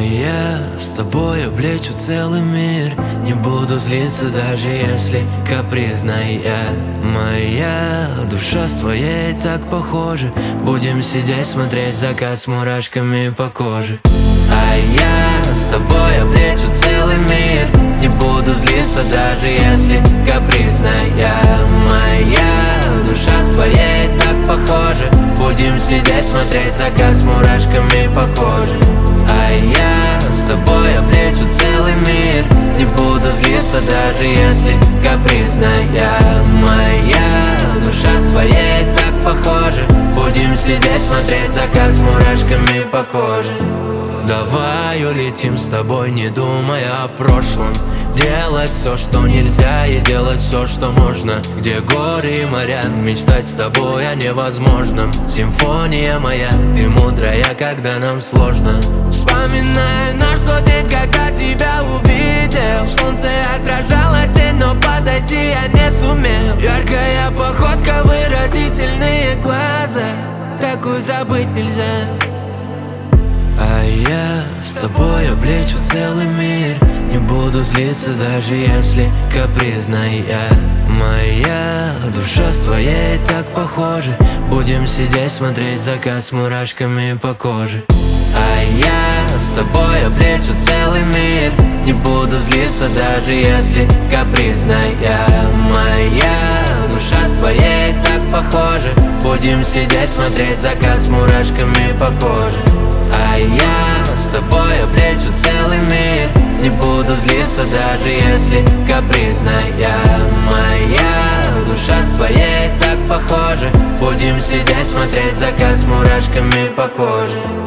я с тобой облечу целый мир. Не буду злиться, даже если капризная. Моя душа с твоей так похожа. Будем сидеть, смотреть закат с мурашками по коже. А я с тобой облечу целый мир. Не буду злиться, даже если капризная. Моя душа с твоей так похожа. Будем сидеть, смотреть закат с мурашками по коже. А я с тобой облечу целый мир. Не буду злиться, даже если капризная. Моя душа с твоей так похожа. Будем сидеть, смотреть закат с мурашками по коже. Давай улетим с тобой, не думая о прошлом. Делать все, что нельзя, и делать все, что можно. Где горы и моря, мечтать с тобой о невозможном. Симфония моя, ты мудрая, когда нам сложно. Вспоминаю наш тот день, когда тебя увидел. Солнце отражало тень, но подойти я не сумел. Яркая походка, выразительные глаза. Такую забыть нельзя. А я с тобой облечу целый мир. Не буду злиться, даже если капризная. Моя душа с твоей так похожа. Будем сидеть, смотреть закат с мурашками по коже. А я с тобой облечу целый мир. Не буду злиться, даже если капризная. Моя душа с твоей так похожа. Будем сидеть, смотреть закат с мурашками по коже. А я с тобой облечу целый мир. Не буду злиться, даже если капризная. Моя душа с твоей так похожа. Будем сидеть, смотреть закат с мурашками по коже.